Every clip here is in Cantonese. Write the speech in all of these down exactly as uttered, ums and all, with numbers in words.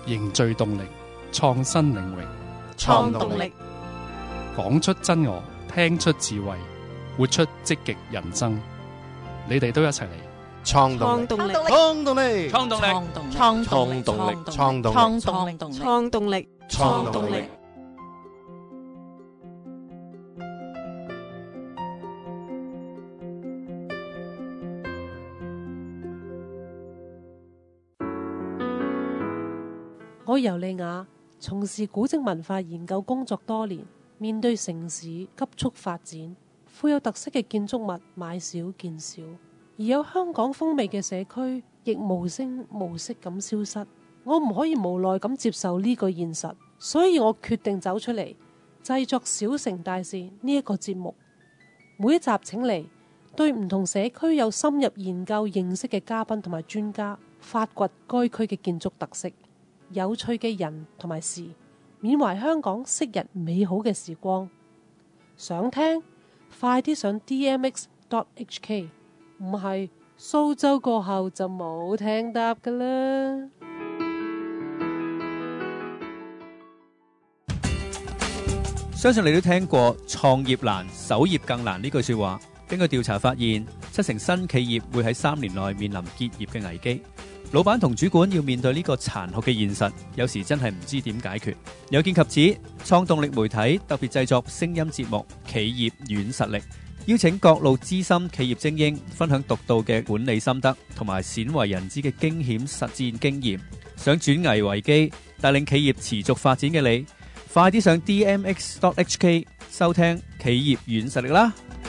凝聚動力，創新領域， 創動力， 講出真我，聽出智慧，活出積極人生。你哋都一齊嚟創動力， 創動力， 創動力， 創動力， 創動力， 創動力， 創動力，創動力， 創動力。 我尤利亞從事古蹟文化研究工作多年，面對城市急速發展，富有特色嘅建築物買少見少，而有香港風味嘅社區亦無聲無息咁消失。我唔可以無奈咁接受呢個現實，所以我決定走出嚟製作小城大事呢一個節目。每一集請嚟對唔同社區有深入研究認識嘅嘉賓同埋專家，發掘該區嘅建築特色、有趣嘅人同埋事，緬懷香港昔日美好嘅時光。想聽快啲上 D M X dot H K， 唔係蘇州過後就冇聽答㗎啦。 相信你都聽過創業難，守業更難呢句說話。根據調查發現，七成新企業會喺三年內面臨結業嘅危機。老闆同主管要面對呢個殘酷嘅現實，有時真係唔知點解決。有見及此，創動力媒體特別製作聲音節目《企業軟實力》，邀請各路資深企業精英分享獨到嘅管理心得同埋鮮為人知嘅驚險實戰經驗。想轉危為機，帶領企業持續發展嘅你，快啲上 D M X dot H K 收聽《企業軟實力》啦！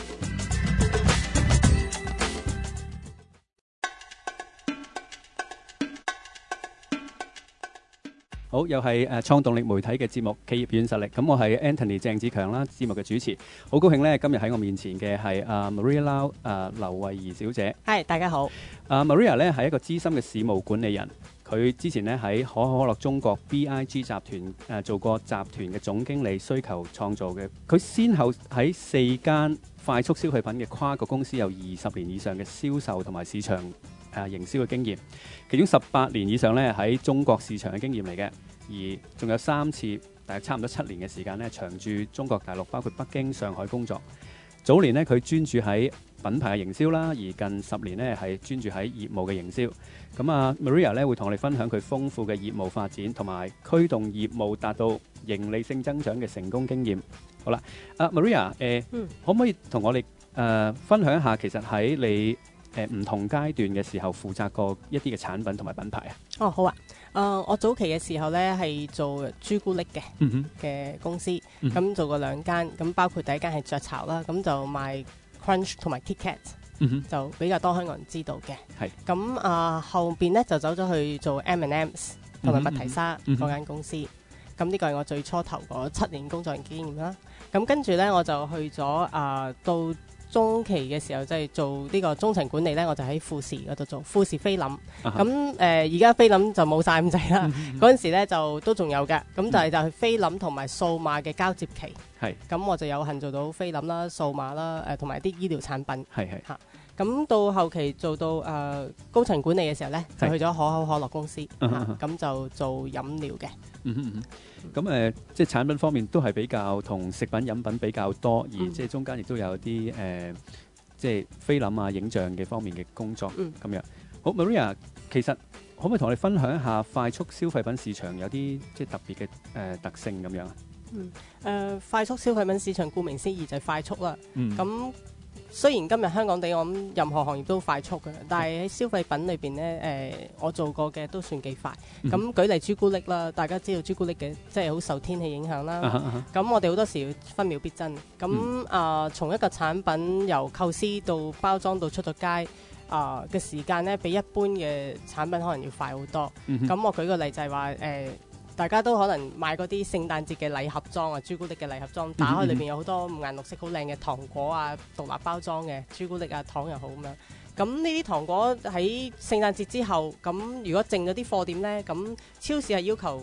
好，又係誒創動力媒體嘅節目《企業軟實力》。咁我係 Anthony 鄭子強啦，節目嘅主持。好高興咧，今日喺我面前嘅係阿 Maria Lau 誒劉慧儀小姐。 係，大家好。 阿 Maria 咧係一個資深嘅市務管理人，佢之前咧喺可口可樂中國 B I G 集團誒、呃、做過集團嘅總經理，需求創造嘅。佢先後喺四間快速消費品嘅跨國公司有二十年以上嘅銷售同埋市場誒、呃、營銷嘅經驗，其中十八年以上咧喺中國市場嘅經驗嚟嘅。而仲有三次，大約差唔多七年嘅時間咧，長駐中國大陸，包括北京、上海工作。早年咧，佢專注喺品牌嘅營銷啦，而近十年咧係專注喺業務嘅營銷。咁啊 ，Maria 咧會同我哋分享佢豐富嘅業務發展同埋驅動業務達到盈利性增長嘅成功經驗。好啦，啊 Maria，誒、呃嗯，可唔可以同我哋誒、呃、分享一下，其實喺你誒唔同階段嘅時候負責過一啲嘅產品同埋品牌啊？ 哦，好啊。誒、呃，我早期嘅時候咧係做朱古力嘅嘅公司，咁、嗯、做過兩間，咁包括第一間係雀巢啦，咁就賣 Crunch 同埋 KitKat，、嗯、就比較多香港人知道嘅。係咁啊，後邊咧就走咗去做 M and M's 同埋麥提莎嗰間公司，咁、嗯、呢個係我最初頭嗰七年工作嘅經驗啦。咁跟住咧我就去咗啊、呃、到。中期嘅時候即係、就是、做呢個中層管理咧，我就喺富士嗰度做富士菲林。咁誒而家菲林就冇晒咁滯啦。嗰陣時咧就都仲有嘅。咁就係就係菲林同埋數碼嘅交接期。係。咁我就有幸做到菲林啦、數碼啦，誒同埋啲醫療產品。係係。嚇。咁到後期做到誒、呃、高層管理嘅時候咧，就去咗可口可樂公司。咁、啊、就做飲料嘅。 嗯嗯嗯。咁誒、呃，即係產品方面都係比較同食品飲品比較多，而即係中間亦都有啲誒、呃，即係菲林啊、影像嘅方面嘅工作咁、嗯、樣。好 ，Maria， 其實可唔可以同我哋分享一下快速消費品市場有啲即係特別嘅誒、呃、特性咁樣啊？ 嗯，誒、呃，快速消費品市場顧名思義就係快速啦。嗯。咁雖然今日香港地我諗任何行業都快速嘅，但係喺消費品裏邊呢，誒、呃，我做過嘅都算幾快。咁、嗯、舉例朱古力啦，大家知道朱古力嘅即係好受天氣影響啦。咁、啊啊、我哋好多時要分秒必爭。咁、嗯、啊，從一個產品由構思到包裝到出咗街啊嘅時間呢，比一般嘅產品可能要快好多。咁、嗯、我舉個例就係話誒。呃大家都可能買嗰啲聖誕節嘅禮盒裝啊，朱古力嘅禮盒裝，打開裏邊有好多五顏六色好靚嘅糖果啊，獨立包裝嘅朱古力啊，糖又好咁樣。咁呢啲糖果喺聖誕節之後，咁如果剩咗啲貨點呢？咁超市係要求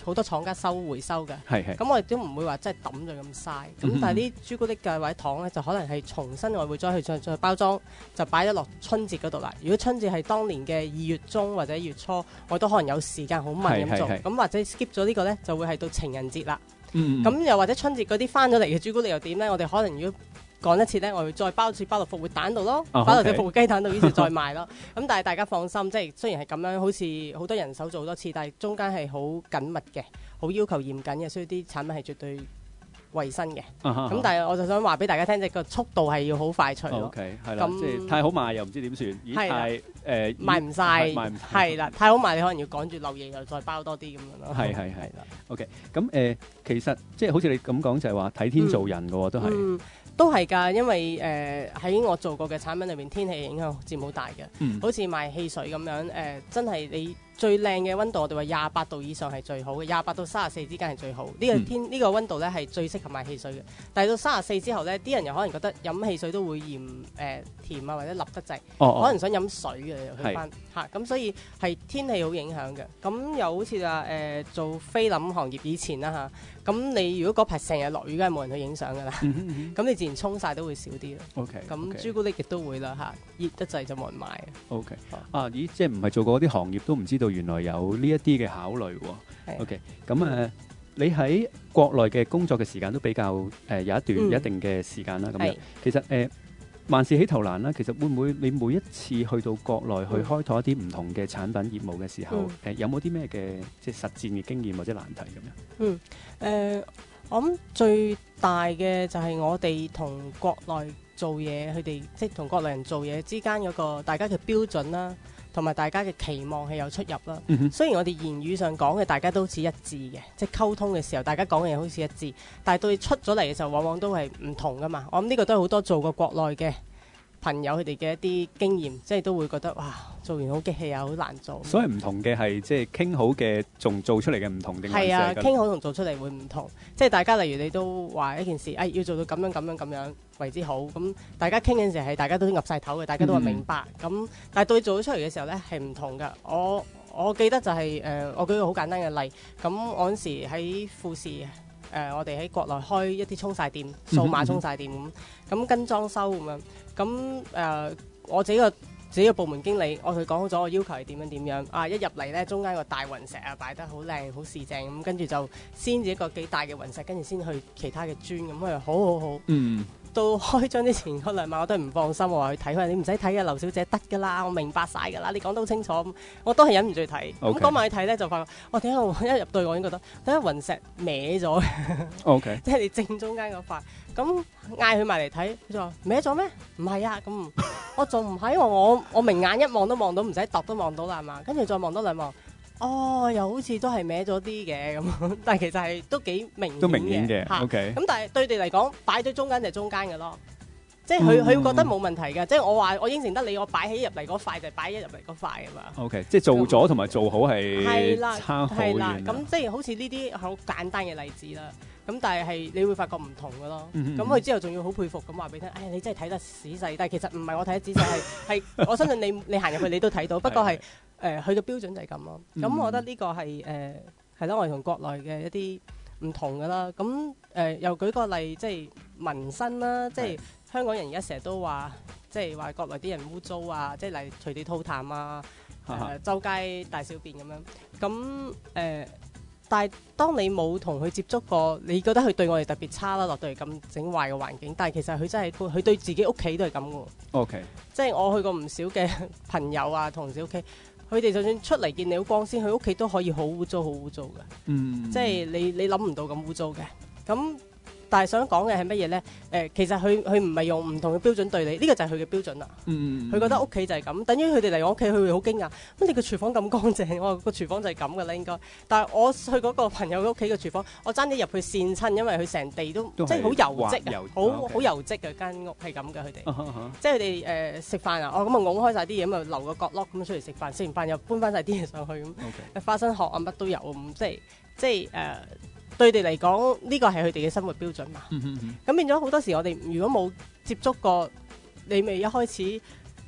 好多廠家收回收嘅。 係係。 咁我哋都唔會話真係抌咗咁嘥。咁、嗯、但係啲朱古力嘅或者糖咧，就可能係重新我會再去再再包裝，就擺咗落春節嗰度啦。如果春節係當年嘅二月中或者月初，我都可能有時間好密咁做。咁或者 skip 咗呢個咧，就會係到情人節啦。咁、嗯、又或者春節嗰啲翻咗嚟嘅朱古力又點咧？我哋可能如果講一次咧，我會再包次包到復活蛋度咯，包到隻復活雞蛋度，於是再賣咯。咁但係大家放心，即係雖然係咁樣，好似好多人手做好多次，但係中間係好緊密嘅，好要求嚴謹嘅，所以啲產品係絕對衛生嘅。咁、uh-huh. 但係我就想話俾大家聽，即係個速度係要好快脆咯。 OK， 係啦，即係太好賣又唔知點算，咦太誒、呃、 賣唔晒，賣唔係啦，太好賣你可能要趕住漏夜又再包多啲咁樣咯。係係係啦。 OK，咁誒、呃、其實即係好似你咁講就係話睇天做人嘅喎、嗯，都係。嗯都係㗎，因為誒喺、呃、我做過嘅產品裏邊，天氣影響佔好大嘅、嗯。好似賣汽水咁樣，誒、呃、真係你最靚嘅溫度，我哋話廿八度以上係最好嘅，廿八到三十四之間係最好。呢、這個天呢、嗯這個溫度咧係最適合賣汽水嘅。但係到三十四之後咧，啲人又可能覺得飲汽水都會嫌誒、呃、甜啊，或者立得滯、哦哦，可能想飲水嘅又去翻嚇。咁、啊、所以係天氣好影響嘅。咁又好似話誒做菲林行業以前啦嚇。咁你如果嗰排成日落雨，梗係冇人去影相㗎啦。咁、嗯、你自然沖晒都會少啲咯。OK。咁朱古力亦都會啦嚇，熱得滯就冇人買。OK。啊，咦，即係唔係做過嗰啲行業都唔知道原來有呢一啲嘅考慮喎。OK。咁誒、呃，你喺國內嘅工作嘅時間都比較誒、呃、有一段、嗯、一定嘅時間啦。咁樣其實誒。呃萬事起頭難啦，其實會唔會你每一次去到國內去開拓一啲唔同嘅產品業務嘅時候，誒、嗯呃、有冇啲咩嘅即係實戰嘅經驗或者難題咁樣？嗯，誒、呃，我諗最大嘅就係我哋同國內做嘢，佢哋即係同國內人做嘢之間嗰個大家嘅標準啦，同埋大家嘅期望係有出入啦、嗯。雖然我哋言語上講嘅大家都好似一致嘅，即係溝通嘅時候大家講嘅嘢好似一致，但係到出咗嚟嘅時候往往都係唔同噶嘛。我諗呢個都係好多做過國內嘅朋友佢哋嘅一啲經驗，即係都會覺得哇，做完好激氣啊，好難做。 所以唔同嘅係即係傾好嘅，仲做出嚟嘅唔同定係？係啊， 傾好同做出嚟會唔同。即係大家例如你都話一件事，誒、哎、要做到咁樣咁樣咁樣為之好，咁大家傾嘅時候係大家都岌晒頭嘅，大家都話明白。咁、嗯、但係到做咗出嚟嘅時候咧係唔同㗎。我我記得就係、是、誒、呃，我舉個好簡單嘅例，咁我嗰時喺富士。誒、呃，我哋喺國內開一啲沖曬店，數碼沖曬店咁，咁、嗯、跟裝修咁樣，咁誒、呃，我自己個自己個部門經理，我同佢講好咗，我要求係點樣點樣，啊，一入嚟咧，中間個大雲石啊擺得好靚，好四正咁，跟住就先至一個幾大嘅雲石，跟住先去其他嘅磚咁，佢好好好。嗯。到開張之前嗰兩晚我都係唔放心，我話去睇佢，你唔使睇嘅，劉小姐得㗎啦，我明白晒㗎啦，你講得好清楚，我都係忍唔住睇。咁嗰晚去睇咧就發覺，我點解我一入到去我已經覺得，點解雲石歪咗？OK，即係你正中間嗰塊。咁嗌佢埋嚟睇，佢就話歪咗咩？唔係啊，咁我仲唔係，我我明眼一望都望到，唔使度都望到啦，係嘛？跟住再望多兩望。哦，又好似都係歪咗啲嘅咁，但係其實係都幾明顯嘅，都明顯嘅。OK，咁但係對你嚟講，擺咗中間就係中間嘅咯，即係佢佢覺得冇問題嘅。即係我話我應承得你，我擺起入嚟嗰塊就係擺一入嚟嗰塊啊嘛。OK，即係做咗同埋做好係差好遠。係啦，咁即係好似呢啲好簡單嘅例子啦。咁但係係你會發覺唔同嘅咯。咁佢之後仲要好佩服咁話俾你聽，哎你真係睇得仔細，但係其實唔係我睇得仔細，係係我相信你你行入去你都睇到，不過係。誒佢嘅標準就係咁咯，咁、嗯、我覺得呢個係誒係咯，我哋同國內嘅一啲唔同噶啦。咁誒、呃、又舉個例，即係紋身啦，即係香港人而家成日都話，即係話國內啲人污糟啊，即係例如隨地吐痰啊，誒、呃、周街大小便咁樣。咁誒、呃，但係當你冇同佢接觸過，你覺得佢對我哋特別差啦，落到嚟咁整壞嘅環境，但係其實佢真係佢對自己屋企都係咁嘅。OK，即係我去過唔少嘅朋友啊，同事屋企。佢哋就算出嚟見你好光鮮，佢屋企都可以好污糟好污糟嘅，嗯，即係你你諗唔到咁污糟嘅。咁但係想講嘅係乜嘢咧？誒、呃，其實佢佢唔係用唔同嘅標準對你，呢、這個就係佢嘅標準啦。嗯，佢覺得屋企就係咁，等於佢哋嚟我屋企，佢會好驚訝。乜你個廚房咁乾淨？我話個廚房就係咁嘅啦，應該。但係我去嗰個朋友嘅屋企嘅廚房，我爭啲入去跣親，因為佢成地都，都即係好油漬啊，好好、okay. 油漬嘅間屋係咁嘅佢哋。Uh-huh. 即係佢哋誒食飯啊，哦咁啊拱開晒啲嘢，咁啊留個角落咁出嚟食飯，食完飯又搬翻晒啲嘢上去咁。Okay. 花生殼啊乜都有咁，即係即係誒。呃對佢哋嚟講，呢個係佢哋嘅生活標準嘛。咁、嗯嗯、變咗好多時，我哋如果冇接觸過，你咪一開始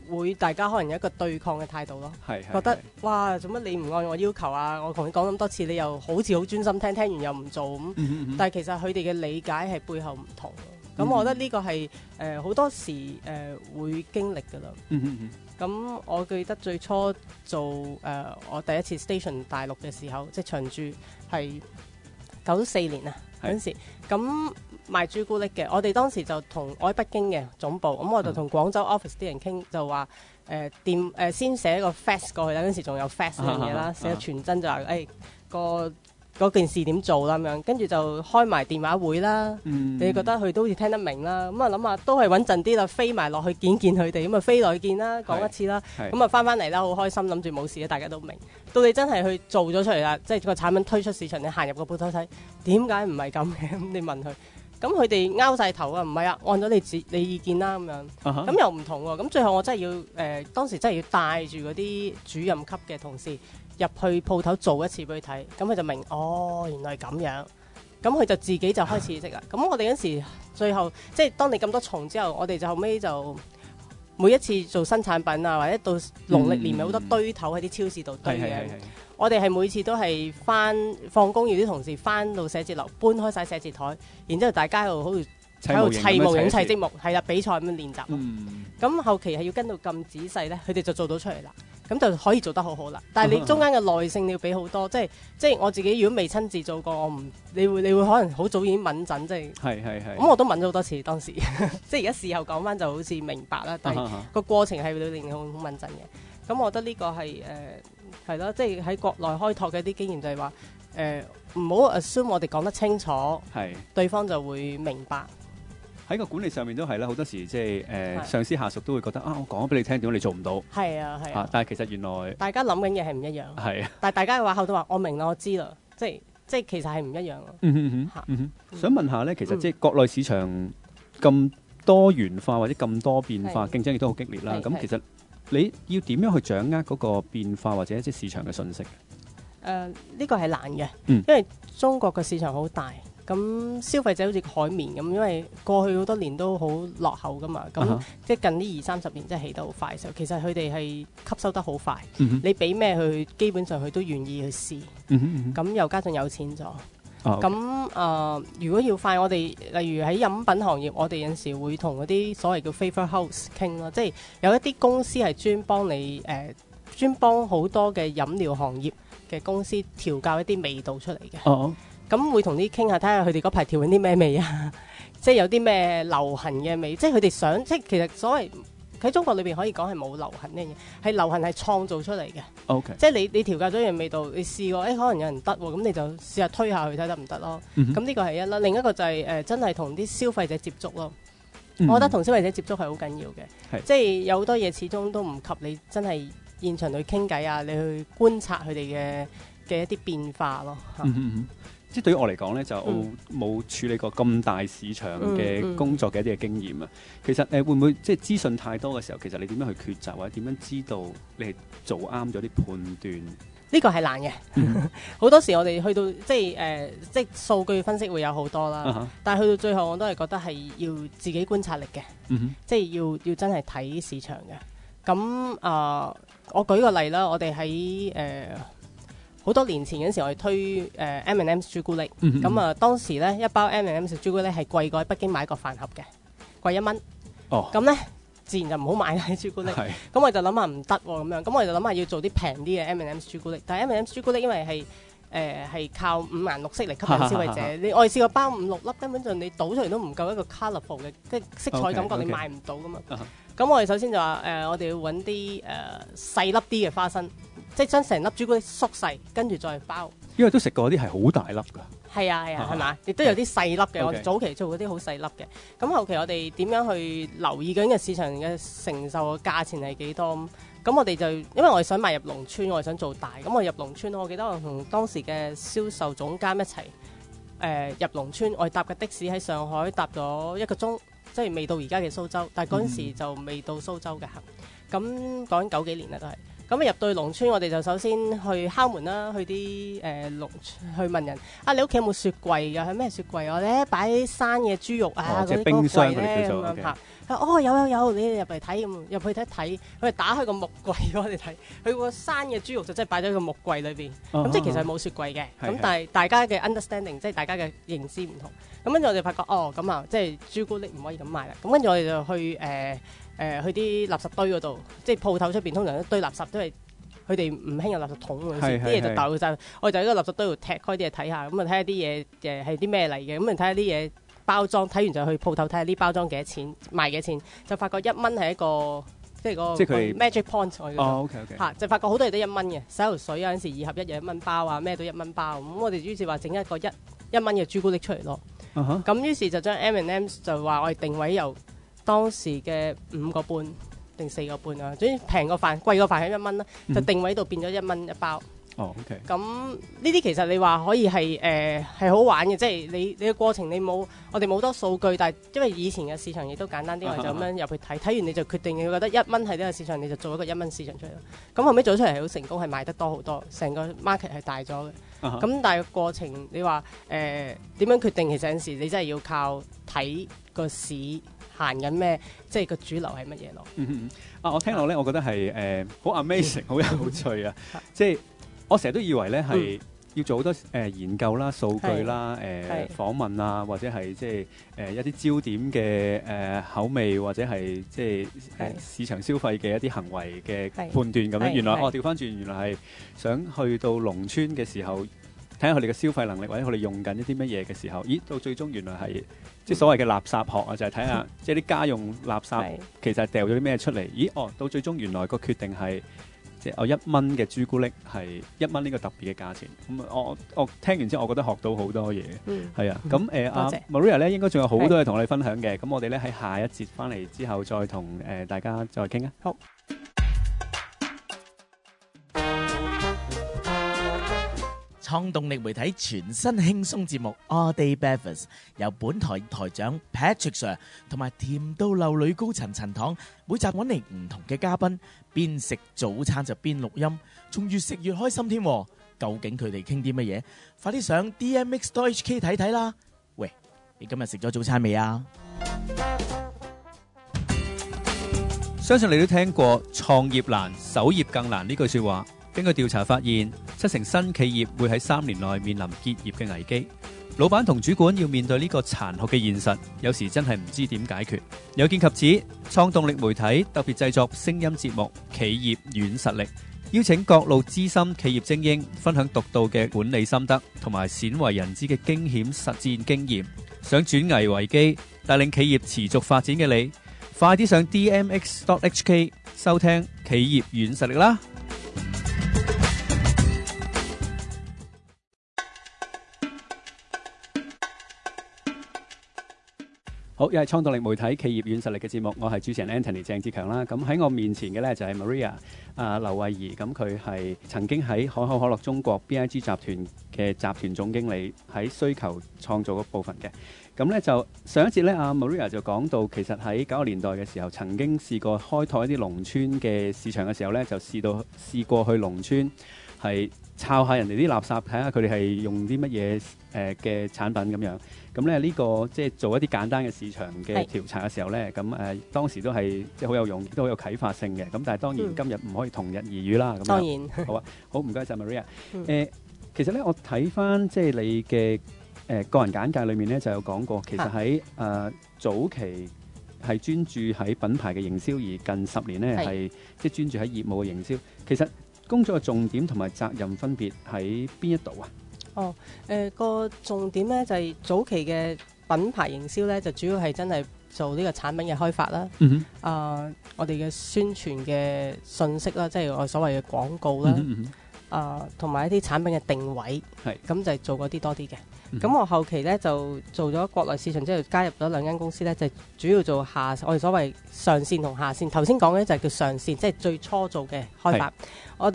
會大家可能有一個對抗嘅態度咯， 係係覺得哇做乜你唔按我要求啊？我同你講咁多次，你又好似好專心聽，聽完又唔做咁。嗯嗯嗯，但係其實佢哋嘅理解係背後唔同。咁、嗯、我覺得呢個係誒好多時誒、呃、會經歷㗎啦。嗯嗯嗯。咁我記得最初做誒、呃、我第一次 station 大陸嘅時候，即係長駐係九四年啊嗰陣時，咁賣朱古力嘅，我哋當時就同我喺北京嘅總部，咁我就同廣州 office 啲人傾，就話誒電誒先寫一個 fax 過去啦，嗰陣時仲有 fax 呢樣嘢啦，寫傳真就話誒、哎、個。嗰件事點做啦咁樣，跟住就開埋電話會啦。嗯、你覺得佢都好似聽得明啦，咁啊諗下都係穩陣啲啦，飛埋落去見見佢哋，咁啊飛落去見啦，講一次啦，咁啊翻翻嚟啦，好開心，諗住冇事啊，大家都明。到你真係去做咗出嚟啦，即係個產品推出市場，你行入個鋪頭睇，點解唔係咁嘅？咁你問佢，咁佢哋拗晒頭啊，唔係啊，按咗你自你意見啦咁樣，咁、uh-huh. 又唔同喎。咁最後我真係要誒、呃，當時真係要帶住嗰啲主任級嘅同事。入去鋪頭做一次俾佢睇，咁佢就明哦，原來係咁樣，咁佢就自己就開始識啦。咁我哋嗰時最後即係當你咁多重之後，我哋就後尾就每一次做新產品啊，或者到農曆年咪好多堆頭喺啲超市度堆嘅、嗯。我哋係每次都係翻放工要啲同事翻到寫字樓搬開晒寫字台，然之後大家喺度好似喺度砌模型砌積木，係啦，比賽咁樣練習。咁、嗯、後期係要跟到咁仔細咧，佢哋就做到出嚟啦。咁就可以做得好好啦，但係你中間嘅耐性你要俾好多，即係即係我自己如果未親自做過，我唔你會你會可能好早已經敏陣，即係係係係。咁我都敏咗好多次當時，即係而家事後講翻就好似明白啦，但係個過程係會令你好好敏陣嘅。咁我覺得呢個係誒係咯，即係喺國內開拓嘅一啲經驗就係話誒唔好 assume 我哋講得清楚，係對方就會明白。 喺個管理上面都係啦，好多時即係誒上司下屬都會覺得啊，我講咗俾你聽，點解你做唔到？係啊係啊，啊，但係其實原來大家諗緊嘢係唔一樣。係啊，但係大家嘅話口都話我明啦，我知啦，即係即係其實係唔一樣咯。嗯哼哼，嗯哼，想問下咧，其實即係國內市場咁多元化或者咁多變化，競爭亦都好激烈啦。咁其實你要點樣去掌握嗰個變化或者即係市場嘅信息？誒、呃，呢、呢個係難嘅、嗯，因為中國嘅市場好大。咁消費者好似海綿咁，因為過去好多年都好落後噶嘛，咁、uh-huh. 即係近呢二三十年即係起得好快嘅時候，其實佢哋係吸收得好快。Uh-huh. 你俾咩佢，基本上佢都願意去試。咁、uh-huh. 又加上有錢咗。咁、uh-huh. 呃、如果要快，我哋例如喺飲品行業，我哋有陣時會同嗰啲所謂叫 favour house 傾啦，即係有一啲公司係專幫你誒、呃，專幫好多嘅飲料行業嘅公司調教一啲味道出嚟嘅。Uh-huh. 咁會同啲傾下，睇下佢哋嗰排調緊啲咩味啊？即係有啲咩流行嘅味，即係佢哋想，即係其實所謂喺中國裏邊可以講係冇流行呢樣嘢，係流行係創造出嚟嘅。OK，即係你你調教咗一樣味道，你試過，誒、欸、可能有人得喎，咁你就試下推下去睇得唔得咯。咁、mm-hmm. 呢個係一啦，另一個就係、是、誒、呃、真係同啲消費者接觸咯。Mm-hmm. 我覺得同消費者接觸係好緊要嘅，即係有好多嘢始終都唔及你真係現場去傾偈啊，你去觀察佢哋嘅嘅一啲變化咯。Mm-hmm. 即係對於我嚟講咧，就冇處理過咁大市場嘅工作嘅一啲嘅經驗啊、嗯嗯。其實誒、呃、會唔會即係資訊太多嘅時候，其實你點樣去抉擇或者點樣知道你係做啱咗啲判斷？呢個係難嘅。好、嗯、多時我哋去到即係誒、呃，即係數據分析會有好多啦。Uh-huh. 但係去到最後，我都係覺得係要自己觀察力嘅、嗯，即係要要真係睇市場嘅。咁啊、呃，我舉個例啦，我哋喺誒。呃好多年前嗰時候我哋推誒、呃、M and M's 朱古力，咁、嗯、啊當時咧一包 M and M's 朱古力係貴過喺北京買個飯盒嘅，貴一蚊。哦，咁咧自然就唔好買啦啲朱古力。係，咁我就諗下唔得喎咁樣，咁我就諗下要做啲平啲嘅 M and M's 朱古力。但係 M and M's 朱古力因為係誒係靠五顏六色嚟吸引消費者，哈哈哈哈你我哋試過包五六粒，根本就你倒出嚟都唔夠一個 colourful 嘅，即係色彩感覺你買唔到噶嘛。咁、okay, okay. 我哋首先就話誒、呃，我哋要揾啲誒細粒啲嘅花生。即係將成粒朱古力縮細，跟住再包。因為都食過啲係好大粒㗎。係啊係啊，係嘛？亦都有啲細粒嘅。我哋早期做嗰啲好細粒嘅。咁後期我哋點樣去留意緊嘅市場嘅承受嘅價錢係幾多？咁我哋就因為我哋想邁入農村，我哋想做大。咁我入農村，我記得我同當時嘅銷售總監一齊誒、呃、入農村。我哋搭嘅的士喺上海搭咗一個鐘，即係未到而家嘅蘇州，但係嗰陣時就未到蘇州嘅。咁講緊九幾年啦都係。 咁啊入到去農村，我哋就首先去敲門啦，去啲誒農去問人啊，你屋企有冇雪櫃㗎？係咩雪櫃？我咧擺生嘅豬肉啊，嗰啲冰箱咧咁樣嚇。哦，有有有，你哋入嚟睇咁，入去睇一睇，佢哋打開個木櫃俾我哋睇，佢個生嘅豬肉就真係擺咗喺個木櫃裏邊，咁即係其實係冇雪櫃嘅，咁但係大家嘅 understanding 即係大家嘅認知唔同，咁跟住我哋發覺哦咁啊，即係朱古力唔可以咁賣啦，咁跟住我哋就去誒。呃誒、呃、去啲垃圾堆嗰度，即係鋪頭出邊通常一堆垃圾都係佢哋唔興有垃圾桶嗰陣時，啲嘢就掉晒，我哋就喺個垃圾堆度踢開啲嘢睇下，咁啊睇下啲嘢誒係啲咩嚟嘅，咁啊睇下啲嘢包裝，睇完就去鋪頭睇下啲包裝幾多錢，賣幾多錢，就發覺一蚊係一個即係嗰個 magic point 我叫做嚇，就發覺好多嘢都一蚊嘅，洗頭水有陣時二合一又一蚊包啊，咩都一蚊包，咁我哋於是話整一個一一蚊嘅朱古力出嚟咯，咁、uh-huh. 於是就將 M and M's 就話我哋定位由當時嘅五個半定四個半啊，總之平個飯貴個飯係一蚊啦，就定位度變咗一蚊一包。 哦、oh, OK。咁呢啲其實你話可以係誒係好玩嘅，即係你你嘅過程你冇我哋冇多數據，但係因為以前嘅市場亦都簡單啲，我、uh-huh. 就咁樣入去睇，睇完你就決定你覺得一蚊係呢個市場，你就做一個一蚊市場出嚟。咁後尾做出嚟係好成功，係賣得多好多，成個 market 係大咗嘅。咁、uh-huh. 但係個過程你話誒點樣決定？其實有陣時你真係要靠睇個市。行緊咩？即係個主流係乜嘢咯？ 嗯啊，我聽落咧，我覺得係誒好 amazing，好有趣啊！即係我成日都以為咧係要做好多誒、呃、研究啦、數據啦、誒、呃、訪問啊，或者係即係誒一啲焦點嘅誒、呃、口味，或者係即係誒、呃、市場消費嘅一啲行為嘅判斷咁樣。原來哦調翻轉，原來係想去到農村嘅時候，睇下佢哋嘅消費能力，或者佢哋用緊一啲乜嘢嘅時候，咦？到最終原來係即係所謂嘅垃圾學啊，就係睇下即係啲家用垃圾其實掉咗啲咩出嚟？咦？哦，到最終原來個決定係即係我一蚊嘅朱古力係一蚊呢個特別嘅價錢。咁我我聽完之後，我覺得學到好多嘢。嗯，係啊。咁誒阿 Maria 咧應該仲有好多嘢同我哋分享嘅。咁我哋咧喺下一節翻嚟之後，再同誒、呃、大家再傾啊。好。 創動力媒體全新輕鬆節目 All Day Breakfast， 由本台台長 Patrick Sir 同埋甜到流女高層陳糖，每集揾嚟唔同嘅嘉賓，邊食早餐就邊錄音，仲越食越開心添。究竟佢哋傾啲乜嘢？快啲上 D M X dot H K 睇睇啦！喂，你今日食咗早餐未啊？ 相信你都聽過創業難，守業更難呢句說話。根據調查發現，七成新企業會喺三年內面臨結業嘅危機。老闆同主管要面對呢個殘酷嘅現實，有時真係唔知點解決。有見及此，創動力媒體特別製作聲音節目《企業軟實力》，邀請各路資深企業精英分享獨到嘅管理心得同埋鮮為人知嘅驚險實戰經驗。想轉危為機，帶領企業持續發展嘅你，快啲上 D M X dot H K 收聽《企業軟實力》啦！好，又係創動力媒體企業軟實力嘅節目，我係主持人 Anthony 鄭志強啦。咁喺我面前嘅呢，就係 Maria 啊劉慧儀，咁佢係曾經喺可口可樂中國 B I G 集團嘅集團總經理，喺需求創造嗰部分嘅。咁呢就上一節呢，阿 Maria 就講到，其實喺九十年代嘅時候，曾經試過開拓一啲農村嘅市場嘅時候呢，就試到試過去農村係抄下人哋啲垃圾，睇下佢哋係用啲乜嘢誒嘅產品咁樣。咁咧呢個即係做一啲簡單嘅市場嘅調查嘅時候咧，咁誒、呃、當時都係即係好有用，亦都好有啟發性嘅。咁但係當然今日唔可以同日而語啦。咁、嗯、當然好啊，好唔該晒 Maria。誒、嗯呃，其實咧我睇翻即係你嘅誒、呃、個人簡介裏面咧就有講過，其實喺誒、呃、早期係專注喺品牌嘅營銷，而近十年咧係即係專注喺業務嘅營銷。其實工作嘅重點同埋責任分別喺邊一度啊？ 哦，誒、呃、個重點咧就係、是、早期嘅品牌營銷咧，就主要係真係做呢個產品嘅開發啦。嗯哼。啊、呃，我哋嘅宣傳嘅信息啦，即係我所謂嘅廣告啦。嗯哼。啊、呃，同埋一啲產品嘅定位。係。咁就係做嗰啲多啲嘅。咁、嗯、我後期咧就做咗國內市場，之後加入咗兩間公司咧，就主要做下我哋所謂上線同下線。頭先講嘅就係叫上線，即係最初做嘅開發。我哋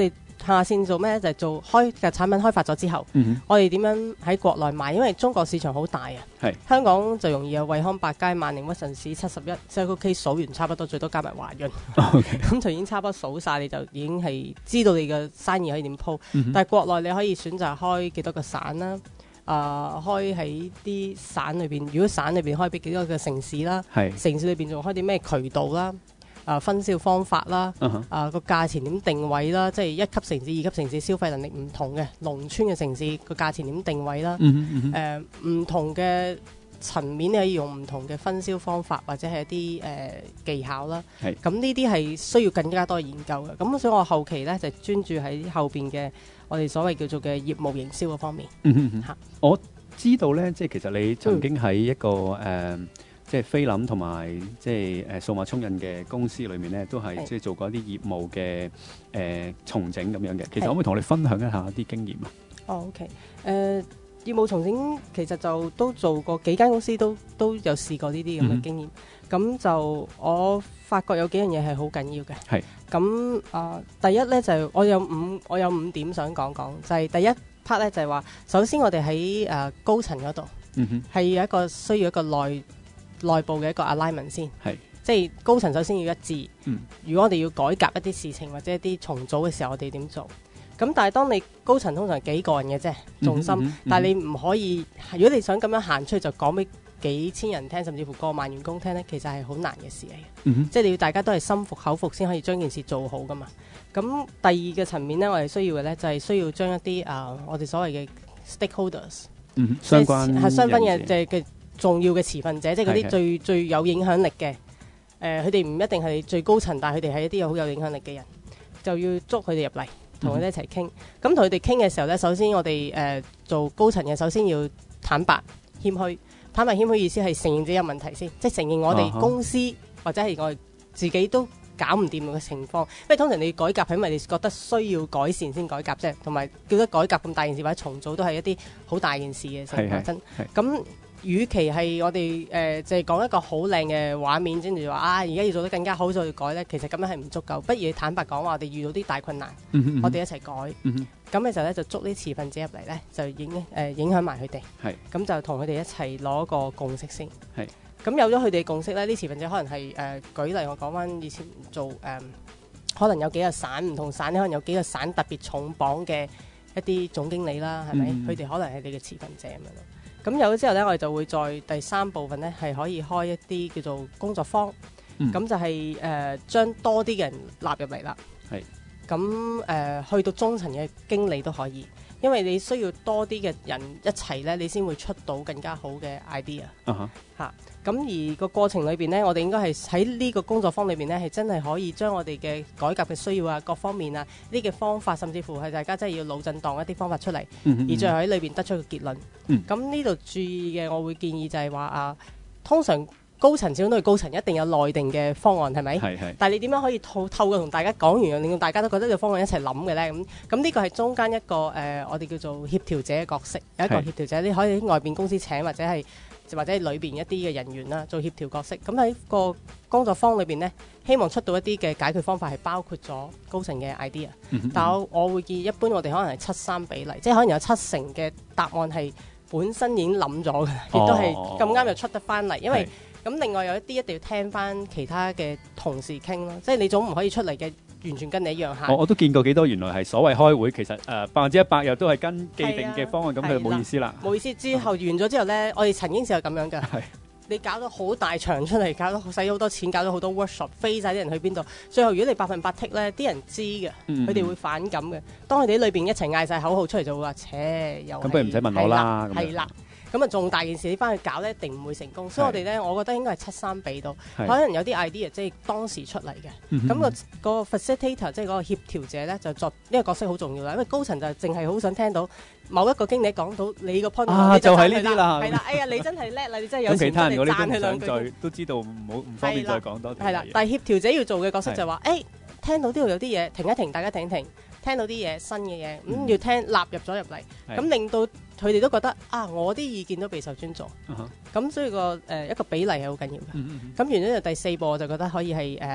下線做咩？就係、做開嘅產品開發咗之後， 嗯、 我哋點樣喺國內賣？因為中國市場好大啊， 係香港就容易有惠康百佳、萬寧、屈臣氏、七十一，即係個 K 數完差不多，最多加埋華潤，咁、okay. 就已經差不多數晒，你就已經係知道你嘅生意可以點鋪。嗯、但係國內你可以選擇開幾多個省啦。啊、呃，開喺啲省裏邊，如果省裏邊開俾幾多個城市啦，城市裏邊仲開啲咩渠道啦，啊、呃、分銷方法啦，啊、uh-huh. 呃、個價錢點定位啦，即係一級城市、二級城市消費能力唔同嘅農村嘅城市個價錢點定位啦，誒、uh-huh. 呃、唔同嘅層面你可以用唔同嘅分銷方法或者係一啲誒、呃、技巧啦，咁呢啲係需要更加多研究嘅，咁所以我後期咧就專注喺後邊嘅。我哋所謂叫做嘅業務營銷嗰方面， 嗯嗯嗯，我知道咧，即係其實你曾經喺一個誒、嗯呃，即係菲林同埋即係誒數碼沖印嘅公司裏面咧，都係即係做過一啲業務嘅誒、呃、重整咁樣嘅。其實可唔可以同我哋分享一下一啲經驗啊？ 哦 ，OK，誒、呃、業務重整其實就都做過幾間公司都，都都有試過呢啲咁嘅經驗。咁、嗯、就我發覺有幾樣嘢係好緊要嘅。係。咁啊、呃，第一咧就係、我有五我有五點想講講，就係、是、第一 part 咧就係、是、話，首先我哋喺誒高層嗰度，嗯係有一個需要一個內內部嘅一個 alignment 先，係即係高層首先要一致。嗯，如果我哋要改革一啲事情或者一啲重組嘅時候，我哋點做？咁但係當你高層通常幾個人嘅啫，重心，嗯嗯、但係你唔可以，如果你想咁樣行出去就講俾幾千人聽，甚至乎過萬員工聽咧，其實係好難嘅事嚟嘅、嗯。即係你要大家都係心服口服先可以將件事做好噶嘛。咁第二個層面咧，我哋需要嘅咧就係、是、需要將一啲啊、呃，我哋所謂嘅 stakeholders，、嗯、相關係相關嘅即係嘅重要嘅持份者，即係嗰啲最最有影響力嘅。誒、呃，佢哋唔一定係最高層，但係佢哋係一啲好有影響力嘅人，就要捉佢哋入嚟，同佢哋一齊傾。咁同佢哋傾嘅時候咧，首先我哋誒、呃、做高層嘅，首先要坦白謙虛。坦白謙虛意思係承認自己有問題先，即係承認我哋公司、uh-huh. 或者係我哋自己都搞唔掂嘅情況。因為通常你改革係因為你覺得需要改善先改革啫，同埋叫得改革咁大件事或者重組都係一啲好大件事嘅事。真咁，與其係我哋誒就係講一個好靚嘅畫面，跟住話啊，而家要做得更加好就要改咧，其實咁樣係唔足夠。不如你坦白講話，我哋遇到啲大困難，嗯、我哋一齊改。嗯咁嘅時候咧，就捉啲持份者入嚟咧，就影誒、呃、影響埋佢哋。係。咁就同佢哋一齊攞個共識先。係。咁有咗佢哋共識咧，啲持份者可能係誒、呃、舉例，我講翻以前做誒、呃，可能有幾個省唔同省咧，可能有幾個省特別重磅嘅一啲總經理啦，係咪？佢、嗯、哋可能係你嘅持份者咁樣咯。咁有咗之後咧，我哋就會在第三部分咧，係可以開一啲叫做工作坊。嗯。咁就係、是、誒、呃、將多啲嘅人納入嚟啦。係。咁誒、呃、去到中層嘅經理都可以，因為你需要多啲嘅人一齊咧，你先會出到更加好嘅 idea。啊哈，嚇！咁而個過程裏邊咧，我哋應該係喺呢個工作坊裏邊咧，係真係可以將我哋嘅改革嘅需要啊、各方面啊、呢嘅方法，甚至乎係大家真係要腦震盪一啲方法出嚟、嗯，而最後喺裏邊得出個結論。咁呢度注意嘅，我會建議就係話啊，通常。高層始終都係高層，一定有內定嘅方案，係咪？係係。但係你點樣可以透透過同大家講完，令到大家都覺得個方案一齊諗嘅咧？咁咁呢個係中間一個誒、呃，我哋叫做協調者嘅角色，有一個協調者，你可以喺外邊公司請或者係或者係裏邊一啲嘅人員啦，做協調角色。咁喺個工作坊裏邊呢，希望出到一啲嘅解決方法係包括咗高層嘅 idea。嗯、但我我會建議，一般我哋可能係七三比例，即係可能有七成嘅答案係本身已經諗咗嘅，亦、哦、都係咁啱又出得翻嚟，因為。咁另外有一啲一定要聽翻其他嘅同事傾咯，即係你總唔可以出嚟嘅完全跟你一樣行。我我都見過幾多，原來係所謂開會，其實誒百分之一百又都係跟既定嘅方案，咁就冇意思啦。冇意思，之後完咗之後咧，我哋曾經試過咁樣嘅。係你搞到好大場出嚟，搞到使好多錢，搞到好多 workshop， 飛晒啲人去邊度？最後如果你百分百剔咧，啲人知嘅，佢、嗯、哋會反感嘅。當佢哋喺裏邊一齊嗌晒口號出嚟，就會話：切，又咁不如唔使問我啦。係啦。咁啊，重大件事你翻去搞咧，一定唔會成功。所以我哋咧，我覺得應該係七三比到，可能有啲 idea 即係當時出嚟嘅。咁、嗯那個、那個 facilitator 即係嗰個協調者咧，就作呢、這個角色好重要啦。因為高層就淨係好想聽到某一個經理講到你個 point，啊，就係呢啲啦。係啦，哎呀，你真係叻啦，你真係有時真係讚佢兩句。都，都知道唔好唔方便再講多啲。係啦，但係協調者要做嘅角色就係話，誒、欸，聽到呢度有啲嘢，停一停，大家停一停，聽到啲嘢新嘅嘢，咁、嗯、要聽納入咗入嚟，咁令到。佢哋都覺得啊，我啲意見都備受尊重，咁、uh-huh. 所以個誒、呃、一個比例係好緊要嘅。咁、mm-hmm. 完咗就第四步，我就覺得可以係誒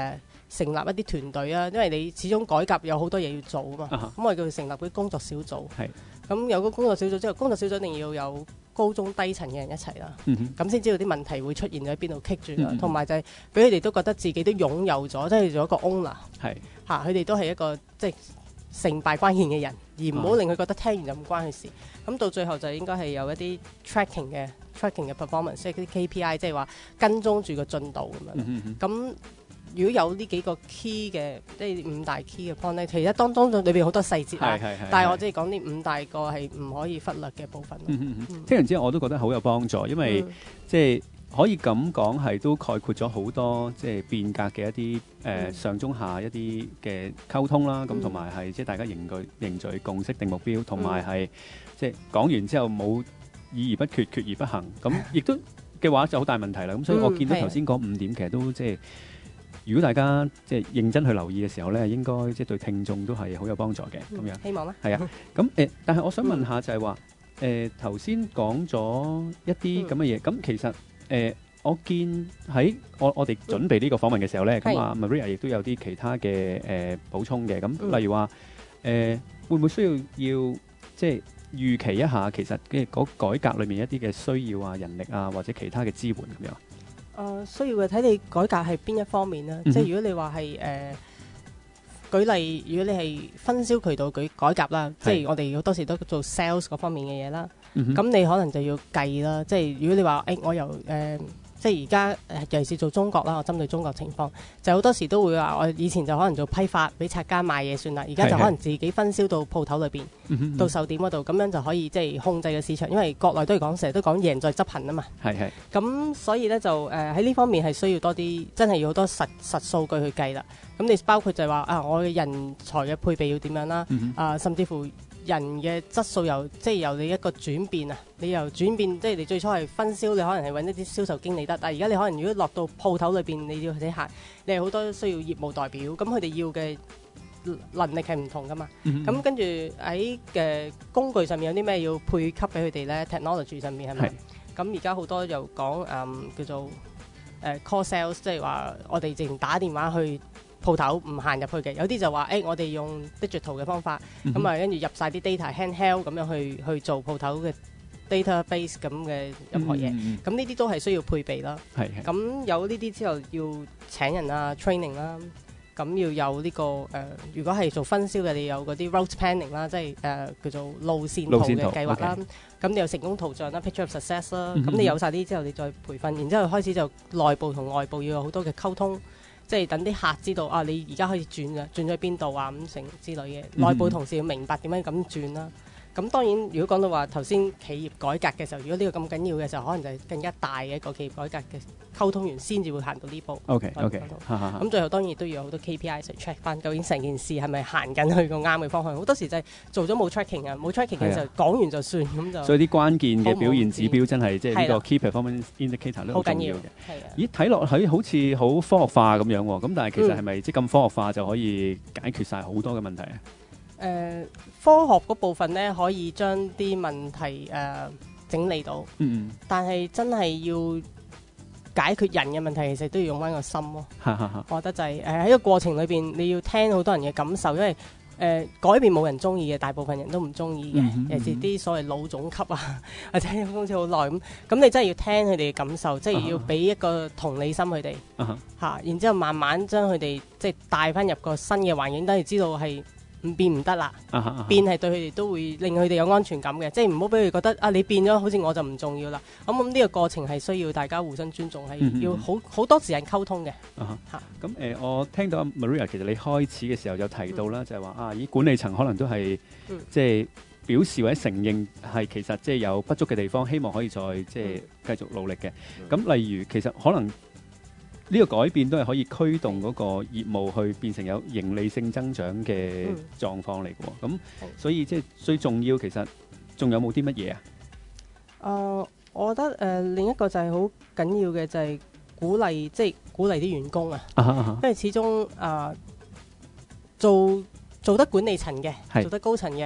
成立一啲團隊啊，因為你始終改革有好多嘢要做啊嘛。咁、uh huh. 我哋叫佢成立啲工作小組。係。咁有個工作小組之後，工作小組一定要有高中低層嘅人一齊啦。咁先、uh huh. 知道啲問題會出現喺邊度棘住啦。同埋、uh huh. 就係俾佢哋都覺得自己都擁有咗，即係做一個 owner。係。嚇，佢哋都係一個即係成敗關鍵嘅人，而唔好令佢覺得聽完就唔關佢事。咁、uh huh. 到最後就應該係有一啲 tracking 嘅 tracking 嘅 performance， 即係啲 K P I， 即係話跟蹤住個進度咁樣。咁、uh huh. 如果有呢幾個 key 嘅，即係五大 key 嘅 point 咧，其實當當中裏邊好多細節啊。但係我只係講呢五大個係唔可以忽略嘅部分。嗯嗯嗯、聽完之後我都覺得好有幫助，因為、嗯、即係可以咁講係都概括咗好多即係變革嘅一啲誒、呃嗯、上中下一啲嘅溝通啦。咁同埋係即係大家凝聚凝聚共識定目標，同埋係即係講完之後冇議而不決，決而不行。咁亦都嘅話就好大問題啦。咁所以我見到頭先講五點，其實都即係。如果大家即係認真去留意嘅時候咧，應該即係對聽眾都係好有幫助嘅咁樣。 希望啦。 係啊，咁誒、呃，但係我想問下就係話誒頭先講咗一啲咁嘅嘢，咁、嗯、其實誒、呃、我見喺我我哋準備呢個訪問嘅時候咧，咁、嗯、啊 Maria 亦都有啲其他嘅誒、呃、補充嘅，咁、嗯、例如話誒、呃、會唔會需要要即係預期一下其實嘅嗰改革裏面一啲嘅需要啊、人力啊或者其他嘅支援咁樣？ 誒、呃、需要嘅睇你改革係邊一方面啦，嗯、哼即係如果你話係誒舉例，如果你係分銷渠道舉改革啦，是即係我哋好多時都做 sales 嗰方面嘅嘢啦，咁、嗯、哼你可能就要計啦，即係如果你話誒、欸、我由誒。呃即係而家誒，尤其是做中國啦，我針對中國情況，就好多時都會話，我以前就可能做批發，俾拆家賣嘢算啦。而家就可能自己分銷到鋪頭裏邊，是是到售點嗰度，咁樣就可以即係控制嘅市場。因為國內都係講成日都講贏在執行啊嘛。係係。咁所以咧就誒喺呢方面係需要多啲，真係要好多實實數據去計啦。咁你包括就係話啊，我嘅人才嘅配備要點樣啦？嗯、哼啊，甚至乎。人嘅質素由即係由你一個轉變啊，你由轉變即係你最初係分銷，你可能係揾一啲銷售經理得，但係而家你可能如果落到鋪頭裏邊，你要睇客，你係好多需要業務代表，咁佢哋要嘅能力係唔同噶嘛。咁、嗯、哼跟住喺嘅工具上面有啲咩要配給俾佢哋咧 ？technology 上面係咪？咁而家好多又講誒、嗯、叫做誒、呃、call sales， 即係話我哋淨打電話去。鋪頭唔行入去嘅，有啲就話誒、欸，我哋用 digital 嘅方法，咁啊跟住入晒啲 data handheld 咁樣去去做鋪頭嘅 database 咁嘅任何嘢，咁呢啲都係需要配備啦。係係。咁有呢啲之後要請人啊 training 啦，咁要有呢、這個誒、呃，如果係做分銷嘅，你有嗰啲 route planning 啦，即係誒、呃、叫做路線圖嘅計劃啦。咁、okay. 你有成功圖像啦 ，picture of success 啦，咁、嗯、你有晒啲之後，你再培訓，然之後開始就內部同外部要有好多嘅溝通。即係等啲客知道啊，你而家可以轉啦，轉咗邊度啊咁成之類嘅。內部同事要明白點樣咁轉啦。咁當然，如果講到話頭先企業改革嘅時候，如果呢個咁緊要嘅時候，可能就係更加大嘅一個企業改革嘅溝通完先至會行到呢步。OK OK。咁最後當然都要有好多 K P I 嚟 check 翻，究竟成件事係咪行緊去個啱嘅方向？好多時就係做咗冇 tracking 啊，冇 tracking 嘅時候講完就算咁就。所以啲關鍵嘅表現指標真係即係呢個 key performance indicator 都好重要嘅。咦，睇落去好似好科學化咁樣喎，咁但係其實係咪即係咁科學化就可以解決晒好多嘅問題啊？ 誒、呃、科學嗰部分咧，可以將啲問題誒、呃、整理到，嗯，但係真係要解決人嘅問題，其實都要用翻個心咯。我覺得就係誒喺個過程裏邊，你要聽好多人嘅感受，因為誒、呃、改變冇人中意嘅，大部分人都唔中意嘅，嗯、尤其是啲所謂老總級啊，或者公司好耐咁，咁你真係要聽佢哋嘅感受，即係要俾一個同理心佢哋嚇，然之後慢慢將佢哋即係帶翻入個新嘅環境，等佢知道係。唔變唔得啦，啊啊、變係對佢哋都會令佢哋有安全感嘅，即係唔好俾佢哋覺得啊你變咗，好似我就唔重要啦。咁咁呢個過程係需要大家互相尊重，係要好好多時間溝通嘅。嚇咁誒，我聽到 Maria 其實你開始嘅時候有提到啦，嗯、就係話啊，以管理層可能都係、嗯、即係表示或者承認係其實即係有不足嘅地方，希望可以再即係繼續努力嘅。咁、嗯、例如其實可能。呢個改變都係可以驅動嗰個業務去變成有盈利性增長嘅狀況嚟嘅喎，咁、嗯、所以即係最重要其實仲有冇啲乜嘢啊？ 誒、呃，我覺得誒、呃、另一個就係好緊要嘅就係鼓勵，即、就、係、是、鼓勵啲員工啊，啊哈啊哈因為始終誒、呃、做做得管理層嘅，是做得高層嘅，佢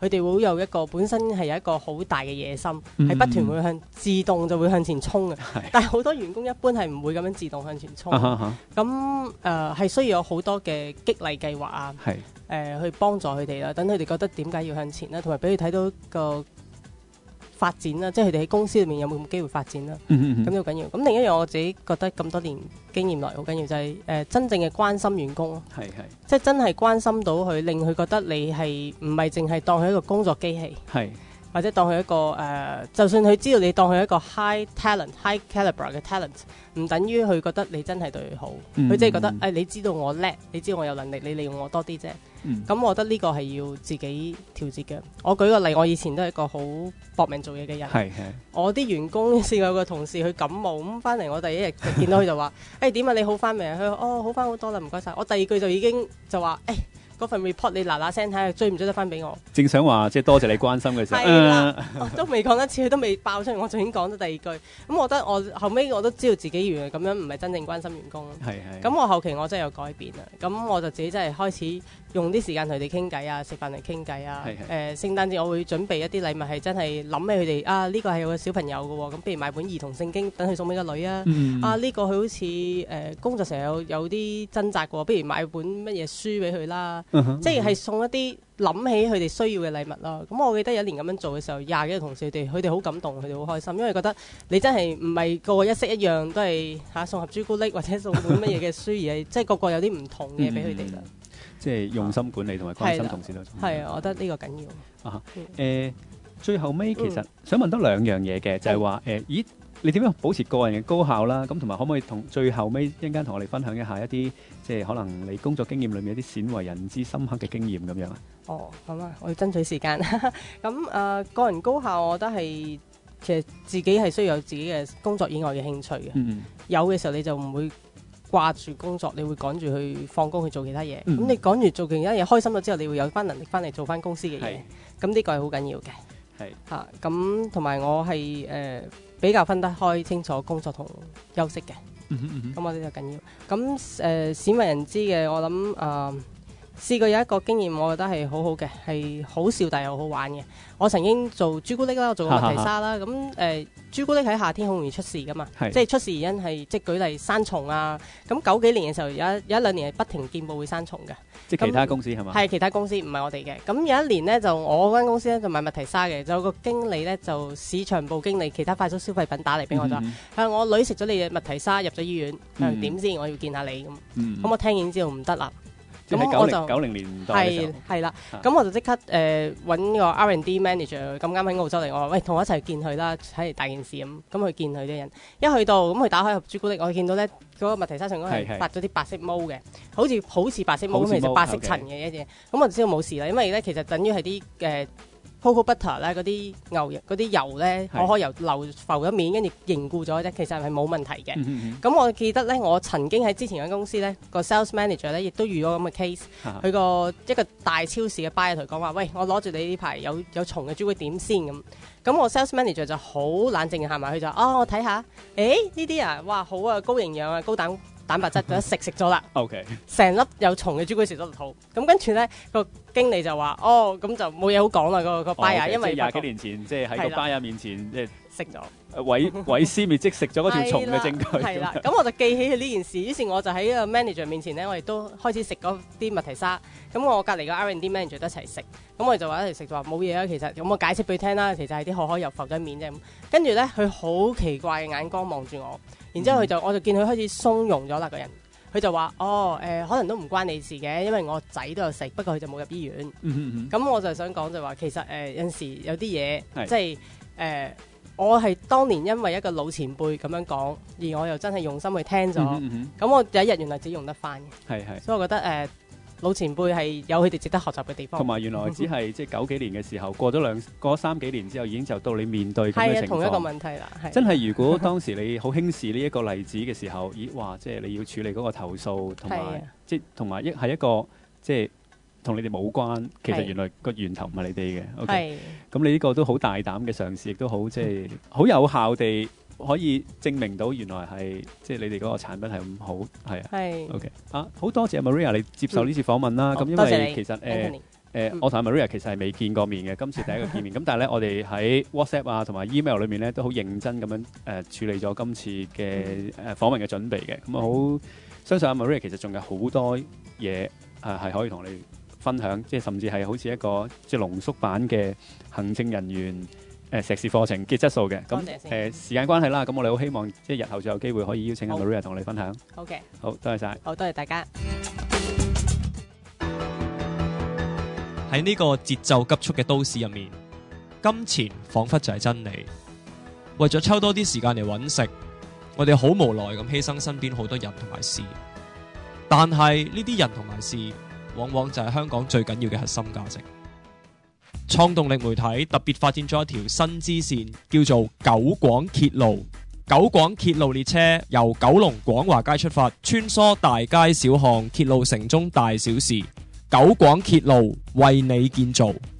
佢哋會有一個本身係有一個好大嘅野心，係、嗯、不斷會向自動就會向前衝嘅。但係好多員工一般係唔會咁樣自動向前衝。咁誒係需要有好多嘅激勵計劃啊，誒、呃、去幫助佢哋啦，等佢哋覺得點解要向前啦，同埋俾佢睇到個發展啦，即係佢哋喺公司裏面有冇機會發展啦，咁都好緊要。咁另一樣我自己覺得咁多年經驗來好緊要就係、是、誒、呃、真正嘅關心員工咯，係係，即係真係關心到佢，令佢覺得你係唔係淨係當佢一個工作機器，係或者當佢一個誒、呃，就算佢知道你當佢一個 high talent、high caliber 嘅 talent，唔等於佢覺得你真係對佢好，佢即係覺得誒、哎、你知道我叻，你知道我有能力，你利用我多啲啫。咁、嗯、我覺得呢個係要自己調節嘅。我舉個例，我以前都係一個好搏命做嘢嘅人。係係。我啲員工試過有個同事佢感冒咁翻嚟，我第一日見到佢就話：誒點啊？你好翻未啊？佢話：哦好翻好多啦，唔該晒。我第二句就已經就話：誒、哎、嗰份 report 你嗱嗱聲睇下追唔追得翻俾我。正想話即係多謝你關心嘅時候。係啦，我都未講一次，佢都未爆出嚟，我就已經講咗第二句。咁我覺得我後尾我都知道自己原來咁樣唔係真正關心員工。係係。咁我後期我真係有改變啦。咁我就自己真係開始用啲時間同佢哋傾偈啊，食飯嚟傾偈啊。係係。誒、呃、聖誕節我會準備一啲禮物係真係諗起佢哋啊，呢、這個係有個小朋友嘅喎，咁不如買本兒童聖經等佢送俾個女啊。嗯、啊呢、這個佢好似誒、呃、工作成日有有啲掙扎嘅喎，不如買本乜嘢書俾佢啦。嗯、即係係送一啲諗起佢哋需要嘅禮物咯。咁我記得有一年咁樣做嘅時候，廿幾個同事佢哋佢哋好感動，佢哋好開心，因為覺得你真係唔係個個一式一樣都係嚇、啊、送盒朱古力或者送本乜嘢嘅書，而係即係個個有啲唔同嘅俾佢哋啦。即係用心管理同埋關心同事都係啊，我覺得呢個緊要啊。誒、呃，最後尾其實、嗯、想問多兩樣嘢嘅，就係話誒，咦，你點樣保持個人嘅高效啦？咁同埋可唔可以同最後尾一陣間同我哋分享一下一啲即係可能你工作經驗裏面一啲鮮為人知深刻嘅經驗咁樣啊？哦，咁啊，我要爭取時間。咁誒、呃，個人高效，我覺得係其實自己係需要有自己嘅工作以外嘅興趣嘅。嗯，有嘅時候你就唔會掛住工作，你會趕住去放工去做其他嘢。咁、嗯、你趕住做其他嘢，開心咗之後，你會有翻能力翻嚟做翻公司嘅嘢。咁呢個係好緊要嘅。係嚇，咁同埋我係誒、呃、比較分得開清楚工作同休息嘅。咁、嗯嗯、我哋就緊要。咁誒鮮為人知嘅，我諗誒、呃、試過有一個經驗，我覺得係好好嘅，係好笑但係又好玩嘅。我曾經做朱古力啦，我做過麥提沙啦。咁誒、呃、朱古力喺夏天好容易出事噶嘛，即係出事原因係即係舉例生蟲啊。咁九幾年嘅時候有一有一兩年係不停見報會生蟲嘅，即係其他公司係嘛？係其他公司唔係我哋嘅。咁有一年呢，就我間公司咧就賣麥提沙嘅，就有個經理咧就市場部經理，其他快速消費品打嚟俾我就話：係我女食咗你嘅麥提沙入咗醫院，係點先？我要見下你咁。咁、嗯、我聽完之後唔得啦。咁我就九零年代係係啦，咁、啊、我就即刻誒揾、呃、個 R and D manager 咁啱喺澳洲嚟，我話喂，同我一齊見佢啦，睇嚟大件事咁，咁去見佢啲人，一去到咁佢打開盒朱古力，我見到咧嗰、那個麥提沙上嗰係發咗啲白色毛嘅，好似好似白色毛咁，其實白色塵嘅一嘢，咁、okay. 我就知道冇事啦，因為咧其實等於係啲誒。呃Cocoa butter 咧，嗰啲牛油嗰啲油咧，可可油流浮一面，跟住凝固咗啫。其實係冇問題嘅。咁、嗯嗯、我記得咧，我曾經喺之前間公司咧，個 sales manager 咧，亦都遇到咁嘅 case。佢個一個大超市嘅 buyer 同佢講話：喂，我攞住你呢排有有蟲嘅朱古力點先咁。咁我 sales manager 就好冷靜嘅行埋去就：哦，我睇下，誒呢啲啊，哇好啊，高營養啊，高蛋蛋白質，就食食咗啦。OK， 成粒有蟲嘅朱古力食咗落肚。咁跟住咧個經理就話：哦，咁就冇嘢好講啦。個個 buyer、哦 okay, 因為廿幾年前即係喺個 buyer 面前即係食咗毀毀屍滅跡食咗嗰條蟲嘅證據。係啦，咁我就記起呢件事，於是我就喺個 manager 面前咧，我亦都開始食嗰啲麥提沙。咁我隔離個 R and D manager 都一齊食，咁我哋就話一齊食就話冇嘢啊。其實咁我解釋俾佢聽啦，其實係啲可可油浮咗面啫。跟住咧，佢好奇怪嘅眼光望住我，然之後佢就我就見佢開始鬆容咗啦個人。佢就話：哦，誒、呃，可能都唔關你事嘅，因為我仔都有食，不過佢就冇入醫院。咁、嗯嗯、我就想講就話，其實誒、呃、有陣時有啲嘢，即係誒，我係當年因為一個老前輩咁樣講，而我又真係用心去聽咗。咁、嗯嗯、我有一日原來自己用得翻嘅。係係，所以我覺得誒。呃老前輩係有佢哋值得學習嘅地方，同埋原來只係即係九幾年嘅時候，過咗兩過咗三幾年之後，已經就到你面對咁嘅情況。係同一個問題啦。真係如果當時你好輕視呢一個例子嘅時候，咦哇！即係你要處理嗰個投訴，同埋即係同埋一係一個即係同你哋冇關，其實原來個源頭唔係你哋嘅。OK，咁你呢個都好大膽嘅嘗試，亦都好即係好有效地。可以證明到原來係即係你哋嗰個產品係咁好，係啊。係。OK 啊，好多謝 Maria 你接受呢次訪問啦。咁、嗯、因為其實誒誒、呃，我同 Maria 其實係未見過面嘅，今次第一個見面。咁但係咧，我哋喺 WhatsApp 啊同埋 email 裏面咧，都好認真咁樣誒、呃、處理咗今次嘅誒、呃、訪問嘅準備嘅。咁啊好相信阿 Maria 其實仲有好多嘢誒係可以同你分享，即係甚至係好似一個即係濃縮版嘅行政人員誒、呃、碩士課程嘅質素嘅。咁誒、呃、時間關係啦，咁我哋好希望即係日後就有機會可以邀請阿 Maria 同你分享。 好嘅， 好多謝晒， 好多謝大家。 喺呢個節奏急速嘅都市入面，金錢彷彿就係真理。為咗抽多啲時間嚟揾食，我哋好無奈咁犧牲身邊好多人同埋事。但係呢啲人同埋事，往往就係香港最緊要嘅核心價值。創動力媒體特別發展咗一條新支線，叫做九廣鐵路。九廣鐵路列車由九龍廣華街出發，穿梭大街小巷，鐵路城中大小事。九廣鐵路為你建造。